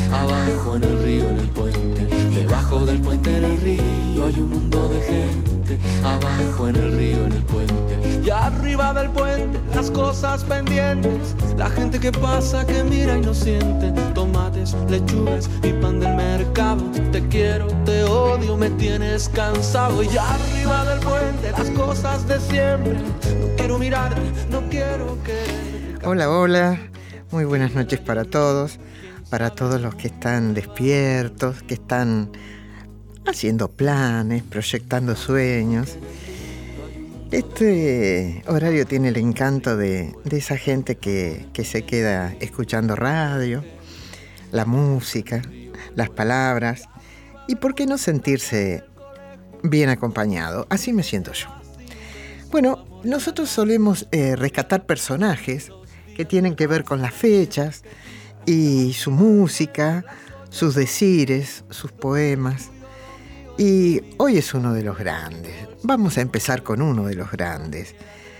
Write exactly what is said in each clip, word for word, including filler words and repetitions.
abajo en el río, en el puente, debajo del puente en el río hay un mundo de gente, abajo en el río, en el puente, y arriba del puente las cosas pendientes, la gente que pasa, que mira y no siente, tomates, lechugas y pan del mercado, te quiero, te odio, me tienes cansado, y arriba del puente las cosas de siempre, no quiero mirarte, no quiero que... Hola, hola, muy buenas noches para todos, para todos los que están despiertos, que están haciendo planes, proyectando sueños. Este horario tiene el encanto de, de esa gente que, que se queda escuchando radio, la música, las palabras, y por qué no sentirse bien acompañado. Así me siento yo. Bueno, nosotros solemos eh, rescatar personajes que tienen que ver con las fechas y su música, sus decires, sus poemas. Y hoy es uno de los grandes. Vamos a empezar con uno de los grandes.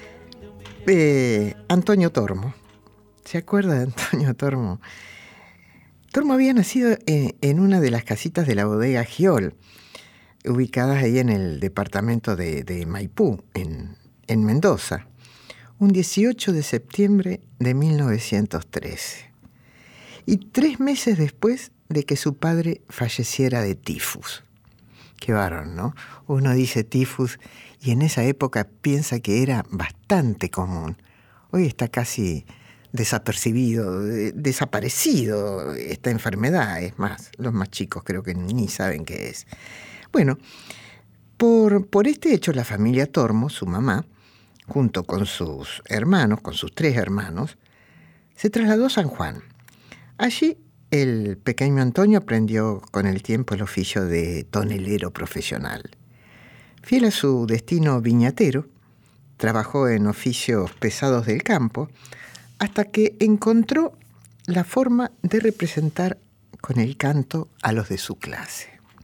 Eh, Antonio Tormo. ¿Se acuerda de Antonio Tormo? Tormo había nacido en, en una de las casitas de la bodega Giol, ubicadas ahí en el departamento de, de Maipú, en, en Mendoza, un dieciocho de septiembre de mil novecientos trece. Y tres meses después de que su padre falleciera de tifus. Qué varón, ¿no? Uno dice tifus y en esa época piensa que era bastante común. Hoy está casi desapercibido, desaparecido esta enfermedad. Es más, los más chicos creo que ni saben qué es. Bueno, por, por este hecho la familia Tormo, su mamá, junto con sus hermanos, con sus tres hermanos, se trasladó a San Juan. Allí el pequeño Antonio aprendió con el tiempo el oficio de tonelero profesional. Fiel a su destino viñatero, trabajó en oficios pesados del campo hasta que encontró la forma de representar con el canto a los de su clase.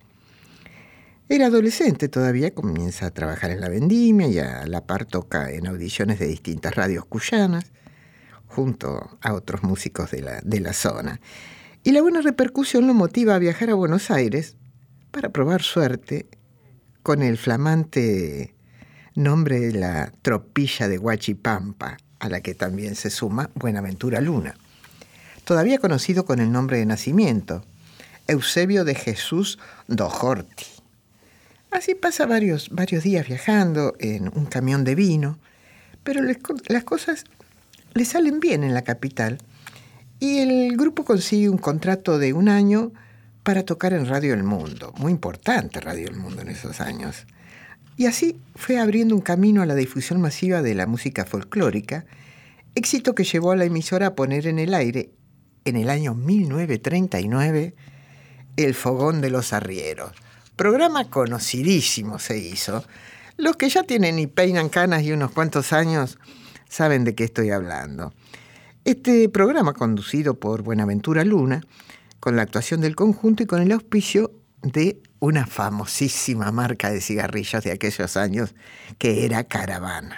Era adolescente todavía, comienza a trabajar en la vendimia y a la par toca en audiciones de distintas radios cuyanas, junto a otros músicos de la, de la zona. Y la buena repercusión lo motiva a viajar a Buenos Aires para probar suerte con el flamante nombre de la tropilla de Huachipampa, a la que también se suma Buenaventura Luna, todavía conocido con el nombre de nacimiento, Eusebio de Jesús Dojorti. Así pasa varios, varios días viajando en un camión de vino, pero les, las cosas le salen bien en la capital y el grupo consigue un contrato de un año para tocar en Radio El Mundo, muy importante Radio El Mundo en esos años. Y así fue abriendo un camino a la difusión masiva de la música folclórica, éxito que llevó a la emisora a poner en el aire, en el año mil novecientos treinta y nueve, El Fogón de los Arrieros. Programa conocidísimo se hizo. Los que ya tienen y peinan canas y unos cuantos años saben de qué estoy hablando. Este programa, conducido por Buenaventura Luna, con la actuación del conjunto y con el auspicio de una famosísima marca de cigarrillos de aquellos años, que era Caravana.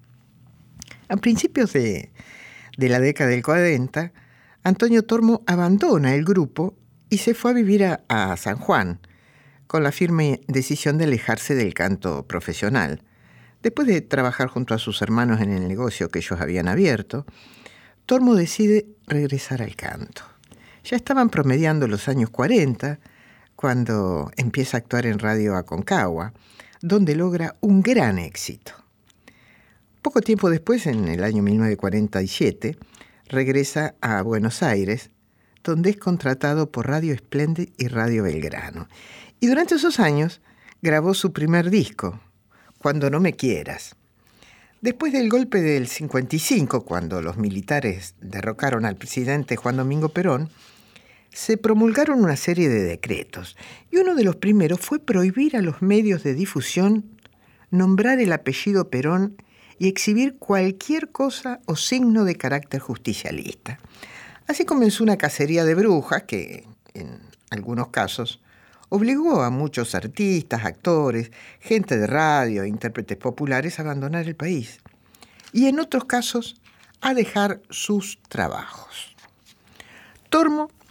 A principios de, de la década del cuarenta, Antonio Tormo abandona el grupo y se fue a vivir a, a San Juan, con la firme decisión de alejarse del canto profesional. Después de trabajar junto a sus hermanos en el negocio que ellos habían abierto, Tormo decide regresar al canto. Ya estaban promediando los años cuarenta cuando empieza a actuar en Radio Aconcagua, donde logra un gran éxito. Poco tiempo después, en el año mil novecientos cuarenta y siete, regresa a Buenos Aires, donde es contratado por Radio Splendid y Radio Belgrano. Y durante esos años grabó su primer disco, Cuando no me quieras. Después del golpe del cincuenta y cinco, cuando los militares derrocaron al presidente Juan Domingo Perón, se promulgaron una serie de decretos, y uno de los primeros fue prohibir a los medios de difusión nombrar el apellido Perón y exhibir cualquier cosa o signo de carácter justicialista. Así comenzó una cacería de brujas que, en algunos casos, obligó a muchos artistas, actores, gente de radio e intérpretes populares a abandonar el país y en otros casos a dejar sus trabajos. Tormo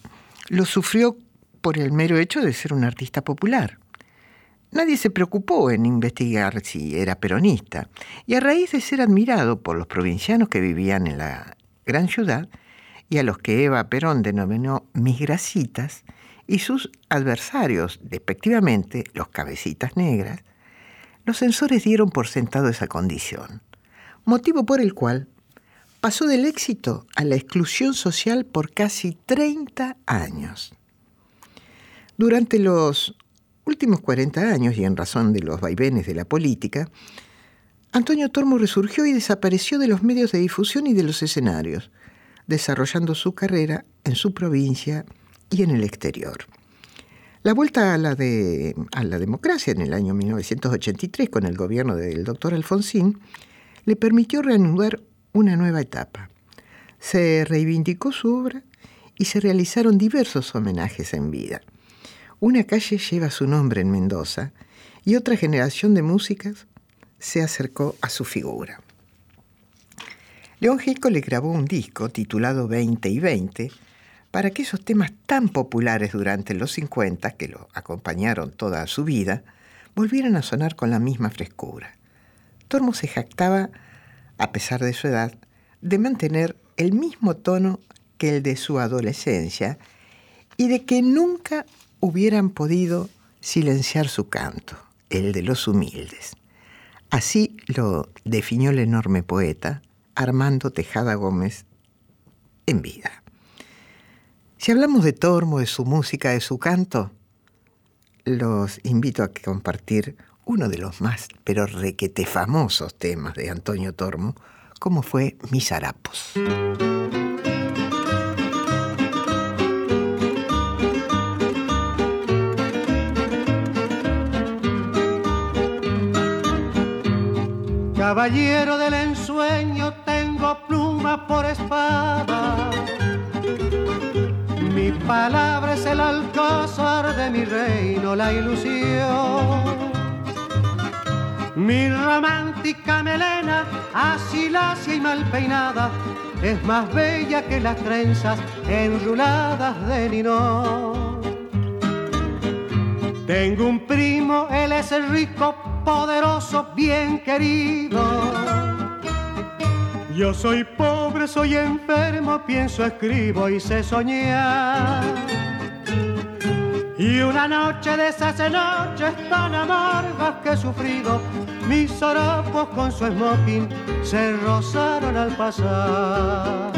lo sufrió por el mero hecho de ser un artista popular. Nadie se preocupó en investigar si era peronista, y a raíz de ser admirado por los provincianos que vivían en la gran ciudad, y a los que Eva Perón denominó migracitas, y sus adversarios, despectivamente, los cabecitas negras, los censores dieron por sentado esa condición, motivo por el cual pasó del éxito a la exclusión social por casi treinta años. Durante los últimos cuarenta años, y en razón de los vaivenes de la política, Antonio Tormo resurgió y desapareció de los medios de difusión y de los escenarios, desarrollando su carrera en su provincia y en el exterior. La vuelta a la, de, a la democracia en el año mil novecientos ochenta y tres con el gobierno del doctor Alfonsín le permitió reanudar una nueva etapa. Se reivindicó su obra y se realizaron diversos homenajes en vida. Una calle lleva su nombre en Mendoza y otra generación de músicos se acercó a su figura. León Gieco le grabó un disco titulado veinte y veinte para que esos temas tan populares durante los cincuenta, que lo acompañaron toda su vida, volvieran a sonar con la misma frescura. Tormo se jactaba, a pesar de su edad, de mantener el mismo tono que el de su adolescencia y de que nunca hubieran podido silenciar su canto, el de los humildes. Así lo definió el enorme poeta Armando Tejada Gómez en vida. Si hablamos de Tormo, de su música, de su canto, los invito a compartir uno de los más, pero requete famosos temas de Antonio Tormo, como fue Mis Harapos. Caballero del ensueño, tengo pluma por espada. Mi palabra es el alcázar de mi reino, la ilusión. Mi romántica melena, así lacia y mal peinada, es más bella que las trenzas enruladas de lino. Tengo un primo, él es el rico, poderoso, bien querido. Yo soy pobre, soy enfermo, pienso, escribo y sé soñar. Y una noche de esas noches tan amargas que he sufrido, mis harapos con su smoking se rozaron al pasar.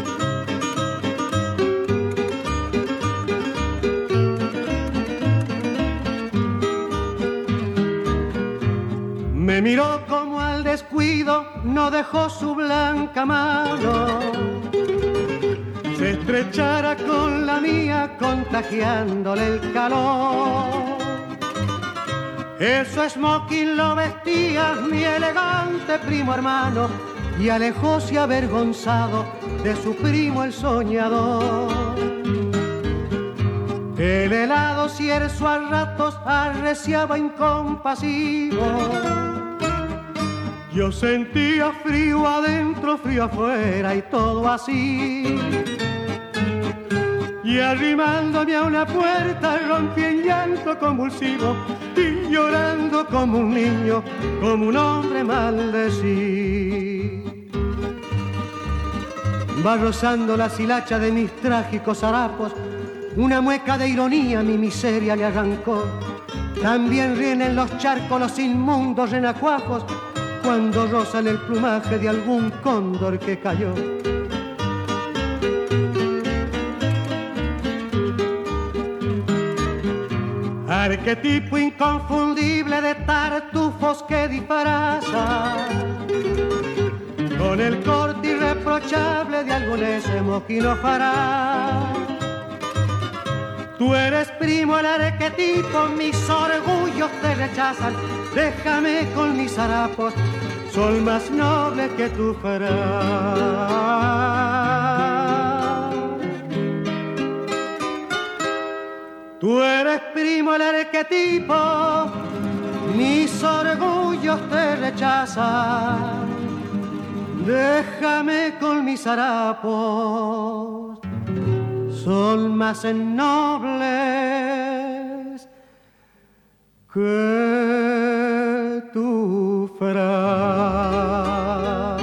Me miró como al descuido, no dejó su blanca mano. Se estrechara con la mía, contagiándole el calor. Eso smoking lo vestía mi elegante primo hermano, y alejóse avergonzado de su primo el soñador. El helado cierzo a ratos arreciaba incompasivo. Yo sentía frío adentro, frío afuera y todo así. Y arrimándome a una puerta rompí en llanto convulsivo y llorando como un niño, como un hombre maldecí. Va rozando la hilacha de mis trágicos harapos, una mueca de ironía mi miseria le arrancó. También ríen en los charcos los inmundos renacuajos cuando rozan el plumaje de algún cóndor que cayó. Arquetipo inconfundible de tartufos que disfraza con el corte irreprochable de algún esmoquino fará. Tú eres primo el arquetipo, mis orgullos te rechazan. Déjame con mis harapos, soy más noble que tu farás. Tú eres primo el arquetipo, mis orgullos te rechazan. Déjame con mis harapos, son más nobles que tu fraz.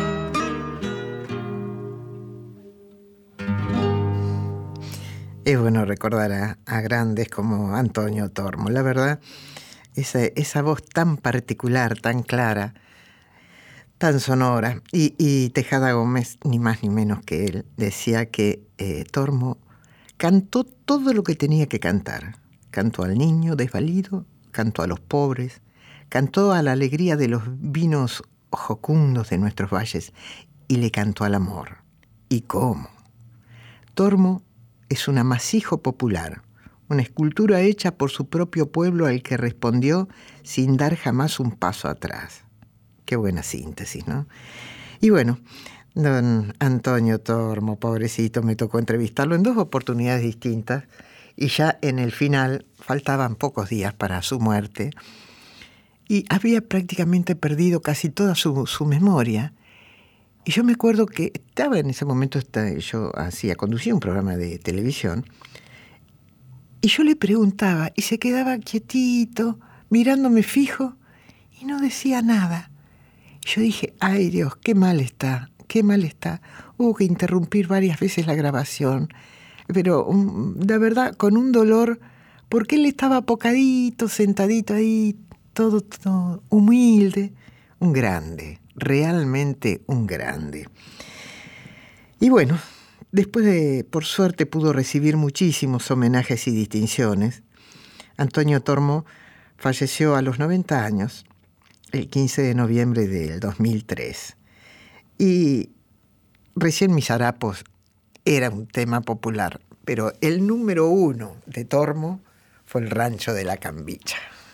Es bueno recordar a, a grandes como Antonio Tormo. La verdad, esa, esa voz tan particular, tan clara, tan sonora. Y, y Tejada Gómez, ni más ni menos que él, decía que eh, Tormo cantó todo lo que tenía que cantar. Cantó al niño desvalido, cantó a los pobres, cantó a la alegría de los vinos jocundos de nuestros valles y le cantó al amor. ¿Y cómo? Tormo es un amasijo popular, una escultura hecha por su propio pueblo al que respondió sin dar jamás un paso atrás. Qué buena síntesis, ¿no? Y bueno, don Antonio Tormo, pobrecito, me tocó entrevistarlo en dos oportunidades distintas y ya en el final faltaban pocos días para su muerte y había prácticamente perdido casi toda su, su memoria. Y yo me acuerdo que estaba en ese momento, yo hacía, conducía un programa de televisión, y yo le preguntaba, y se quedaba quietito, mirándome fijo, y no decía nada. Yo dije, ay Dios, qué mal está, qué mal está. Hubo que interrumpir varias veces la grabación, pero um, de verdad, con un dolor, porque él estaba apocadito, sentadito ahí, todo, todo humilde, un grande. Realmente un grande. Y bueno, después de, por suerte, pudo recibir muchísimos homenajes y distinciones. Antonio Tormo falleció a los noventa años, el quince de noviembre del dos mil tres. Y recién Mis Harapos era un tema popular, pero el número uno de Tormo fue el Rancho de la Cambicha.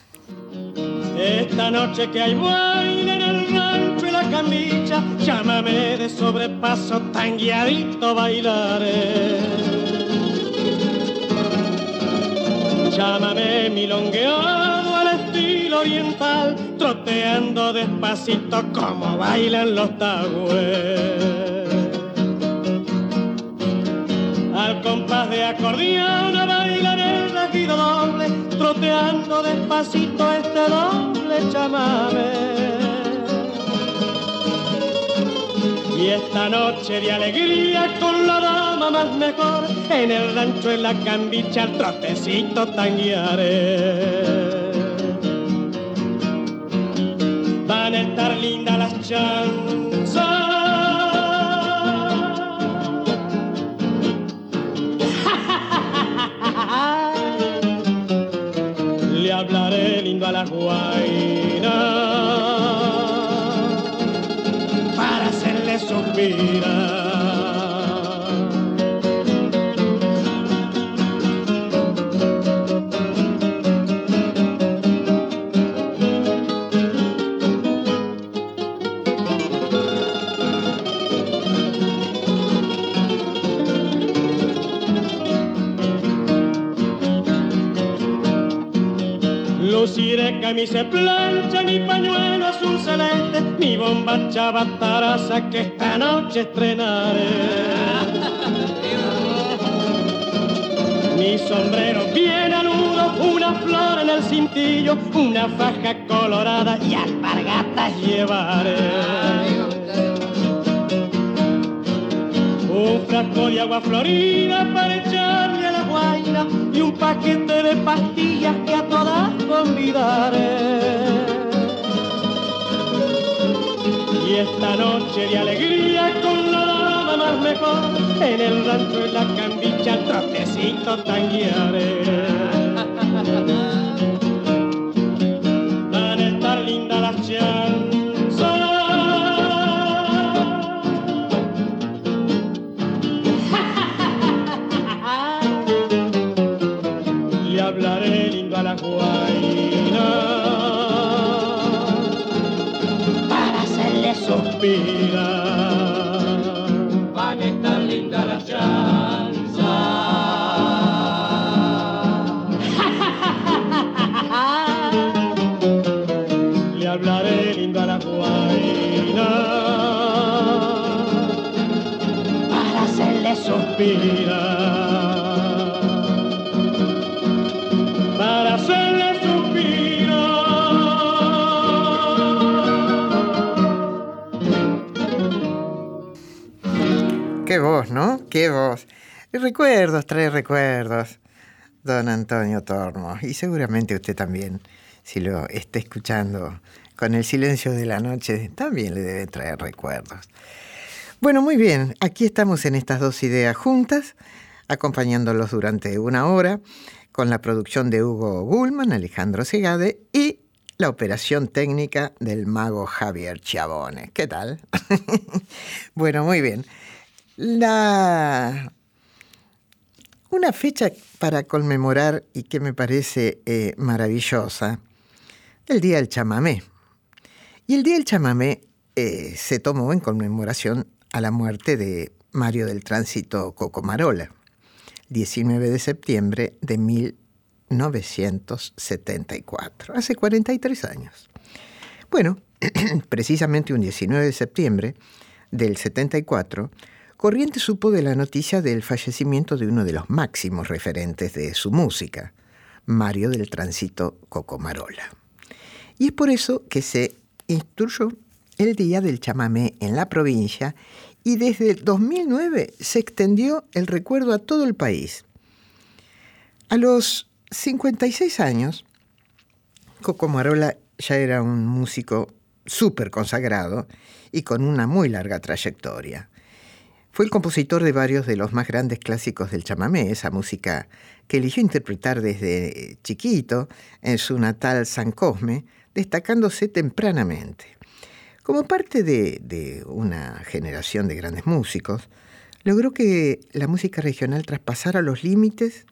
Esta noche que hay baile en el rancho y la cambicha, llámame de sobrepaso, tan guiadito bailaré. Llámame milongueado al estilo oriental, troteando despacito como bailan los tagües. Al compás de acordeón a bailar el regido doble, troteando despacito este doble chamame. Y esta noche de alegría con la dama más mejor, en el rancho en la cambicha el trotecito tanguearé. Van a estar lindas las chanzas, le hablaré lindo a la guaina para hacerle suspirar. Luciré camisa plancha, mi pañuelo azul celeste, mi bomba chavataraza que esta noche estrenaré. Mi sombrero bien aludo, una flor en el cintillo, una faja colorada y alpargatas llevaré. Un frasco de agua florida para echarle a la guaina y un paquete de pastillas que a todas convidaré. Y esta noche de alegría con la dama más mejor, en el rancho en la cambicha el trotecito tanguearé. Van a estar lindas las chanzas, hablaré lindo a la guaina para hacerle suspirar. Van a estar lindas las chanzas, le hablaré lindo a la guaina para hacerle suspirar. qué voz. Recuerdos, trae recuerdos, don Antonio Tormo. Y seguramente usted también, si lo está escuchando con el silencio de la noche, también le debe traer recuerdos. Bueno, muy bien, aquí estamos en estas dos ideas juntas, acompañándolos durante una hora, con la producción de Hugo Gullman, Alejandro Segade y la operación técnica del mago Javier Chiavone. ¿Qué tal? Bueno, muy bien. La... Una fecha para conmemorar y que me parece eh, maravillosa, el Día del Chamamé. Y el Día del Chamamé eh, se tomó en conmemoración a la muerte de Mario del Tránsito Cocomarola, diecinueve de septiembre de mil novecientos setenta y cuatro, hace cuarenta y tres años. Bueno, precisamente un diecinueve de septiembre del setenta y cuatro, Corrientes supo de la noticia del fallecimiento de uno de los máximos referentes de su música, Mario del Tránsito Cocomarola. Y es por eso que se instituyó el Día del Chamamé en la provincia y desde el dos mil nueve se extendió el recuerdo a todo el país. A los cincuenta y seis años, Cocomarola ya era un músico súper consagrado y con una muy larga trayectoria. Fue el compositor de varios de los más grandes clásicos del chamamé, esa música que eligió interpretar desde chiquito en su natal San Cosme, destacándose tempranamente. Como parte de, de una generación de grandes músicos, logró que la música regional traspasara los límites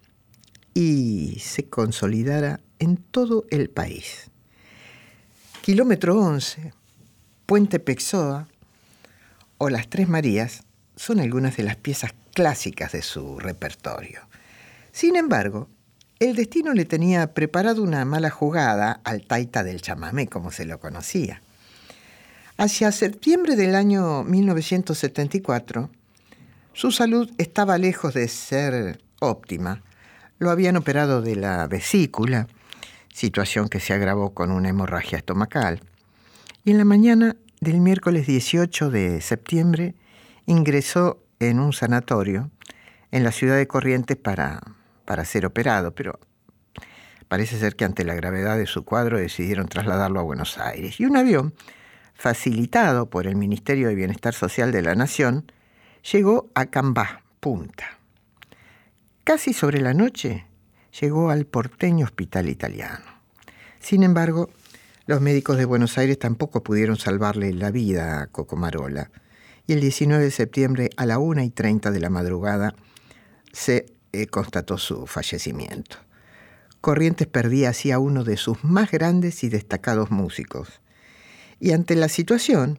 y se consolidara en todo el país. Kilómetro once, Puente Pexoa o Las Tres Marías son algunas de las piezas clásicas de su repertorio. Sin embargo, el destino le tenía preparado una mala jugada al taita del chamamé, como se lo conocía. Hacia septiembre del año mil novecientos setenta y cuatro, su salud estaba lejos de ser óptima. Lo habían operado de la vesícula, situación que se agravó con una hemorragia estomacal. Y en la mañana del miércoles dieciocho de septiembre ingresó en un sanatorio en la ciudad de Corrientes para, para ser operado, pero parece ser que ante la gravedad de su cuadro decidieron trasladarlo a Buenos Aires. Y un avión, facilitado por el Ministerio de Bienestar Social de la Nación, llegó a Cambá, Punta. Casi sobre la noche llegó al porteño hospital italiano. Sin embargo, los médicos de Buenos Aires tampoco pudieron salvarle la vida a Cocomarola, y el diecinueve de septiembre a la una y treinta de la madrugada se eh, constató su fallecimiento. Corrientes perdía así a uno de sus más grandes y destacados músicos. Y ante la situación,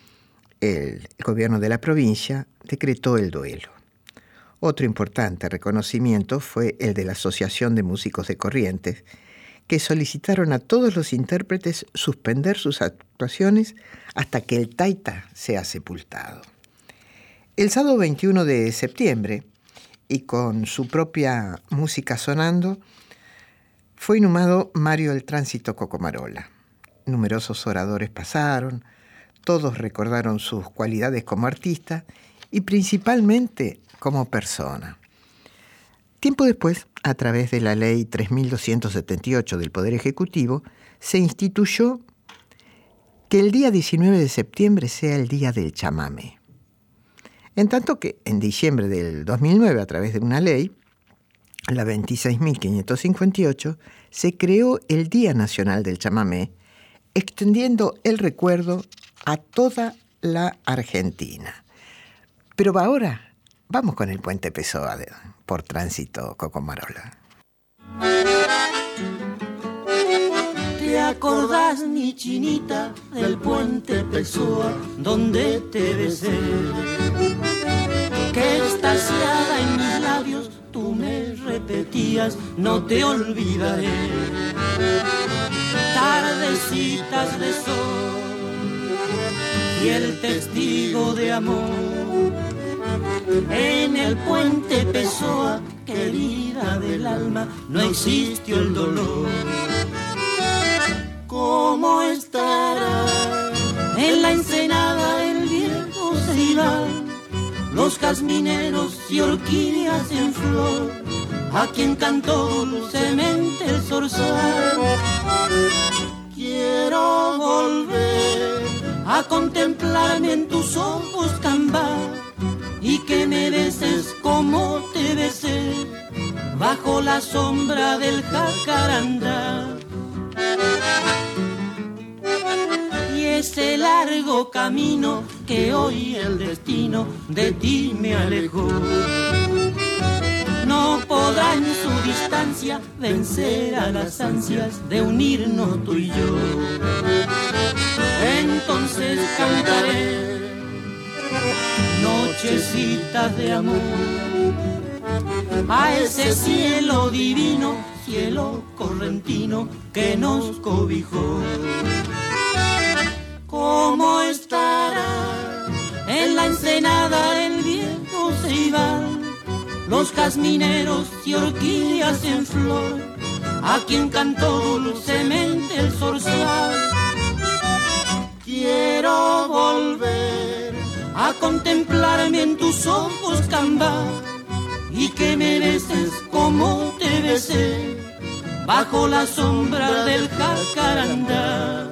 el gobierno de la provincia decretó el duelo. Otro importante reconocimiento fue el de la Asociación de Músicos de Corrientes, que solicitaron a todos los intérpretes suspender sus actuaciones hasta que el taita sea sepultado. El sábado veintiuno de septiembre, y con su propia música sonando, fue inhumado Mario del Tránsito Cocomarola. Numerosos oradores pasaron, todos recordaron sus cualidades como artista y principalmente como persona. Tiempo después, a través de la Ley tres mil doscientos setenta y ocho del Poder Ejecutivo, se instituyó que el día diecinueve de septiembre sea el Día del Chamamé. En tanto que en diciembre del dos mil nueve, a través de una ley, la veintiséis mil quinientos cincuenta y ocho, se creó el Día Nacional del Chamamé, extendiendo el recuerdo a toda la Argentina. Pero ahora vamos con el Puente Pexoa de, por Tránsito Cocomarola. ¿Te acordás, mi chinita, del Puente Pexoa, donde te besé? Que extasiada en mis labios tú me repetías, no te olvidaré. Tardecitas de sol y el testigo de amor en el Puente Pexoa, querida del alma, no existió el dolor. ¿Cómo estará en la ensenada el viejo Cibán? los jazmineros y orquídeas en flor, a quien cantó dulcemente el zorzal. Quiero volver a contemplarme en tus ojos, Camba, y que me beses como te besé bajo la sombra del jacarandá. Y ese largo camino que hoy el destino de ti me alejó, no podrá en su distancia vencer a las ansias de unirnos tú y yo. Entonces cantaré nochecitas de amor a ese cielo divino, cielo correntino que nos cobijó. ¿Cómo estará en la ensenada el viejo ceibal, los jazmineros y orquídeas en flor, a quien cantó dulcemente el zorzal? Quiero volver a contemplarme en tus ojos, Camba, y que me beses como te besé bajo la sombra del jacarandá.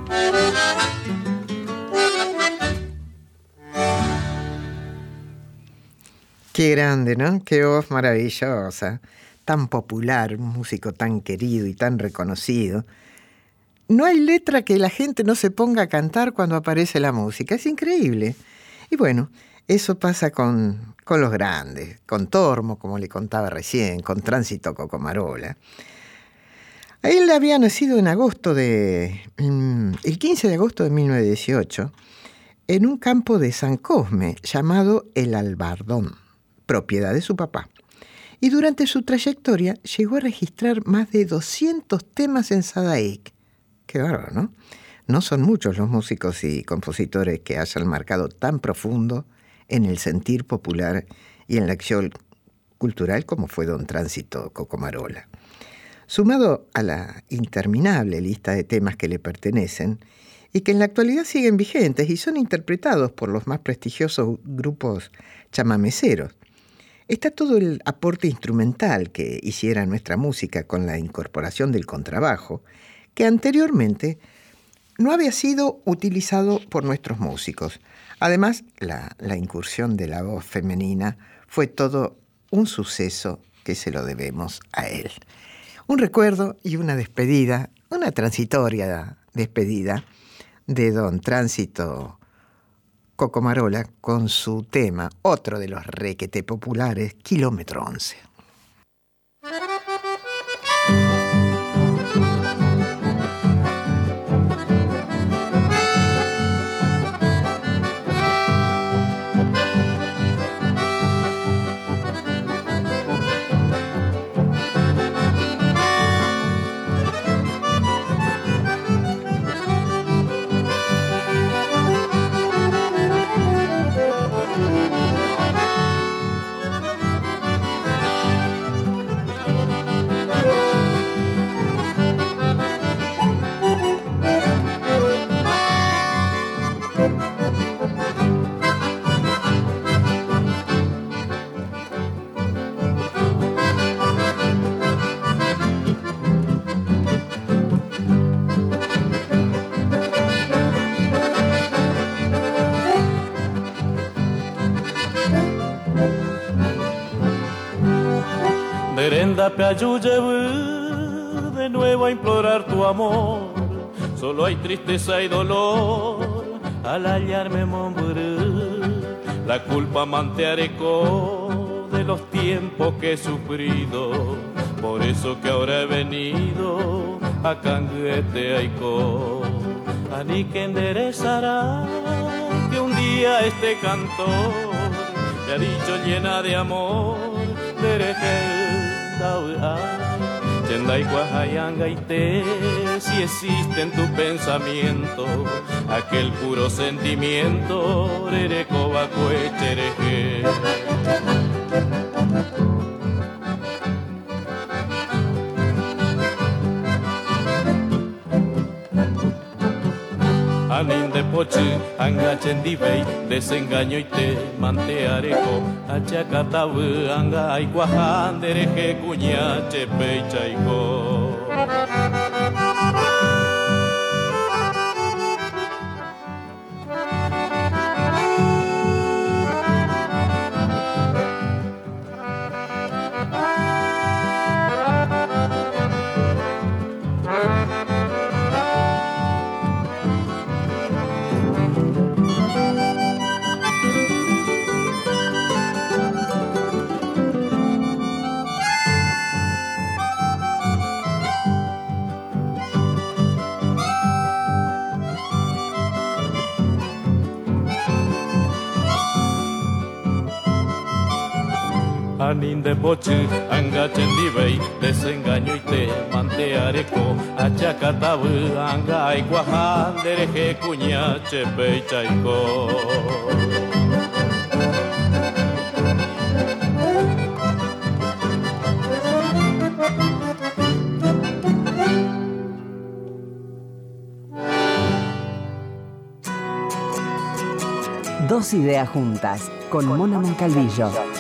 Qué grande, ¿no? Qué voz maravillosa, tan popular, un músico tan querido y tan reconocido. No hay letra que la gente no se ponga a cantar cuando aparece la música, es increíble. Y bueno, eso pasa con, con los grandes, con Tormo, como le contaba recién, con Tránsito Cocomarola. Él había nacido en agosto de, el quince de agosto de mil novecientos dieciocho, en un campo de San Cosme llamado El Albardón, propiedad de su papá. Y durante su trayectoria llegó a registrar más de doscientos temas en Sadaik. Qué bárbaro, ¿no? No son muchos los músicos y compositores que hayan marcado tan profundo en el sentir popular y en la acción cultural como fue don Tránsito Cocomarola. Sumado a la interminable lista de temas que le pertenecen y que en la actualidad siguen vigentes y son interpretados por los más prestigiosos grupos chamameceros, está todo el aporte instrumental que hiciera nuestra música con la incorporación del contrabajo, que anteriormente no había sido utilizado por nuestros músicos. Además, la, la incursión de la voz femenina fue todo un suceso que se lo debemos a él. Un recuerdo y una despedida, una transitoria despedida de don Tránsito Cocomarola con su tema, otro de los requete populares, Kilómetro once. Yo llevo de nuevo a implorar tu amor, solo hay tristeza y dolor al hallarme mombré. La culpa manteareco de los tiempos que he sufrido, por eso que ahora he venido a Canguete Aicó. Ani que enderezará que un día este cantor me ha dicho llena de amor, derejel Chenday Guajayangaite, si existe en tu pensamiento aquel puro sentimiento, Rerecoba Cuechereje. Anin de pochi, anga chendibei, desengaño y te mantearejo, achacatabu, anga aikuajan, dereje cuña, chepe y chaico. Anin de pochi, anga chendibei, desengaño y te manteareco, achacatabu, anga aikuajan, dereje cuña, chepe y chaico. Dos ideas juntas, con Mona Moncalvillo.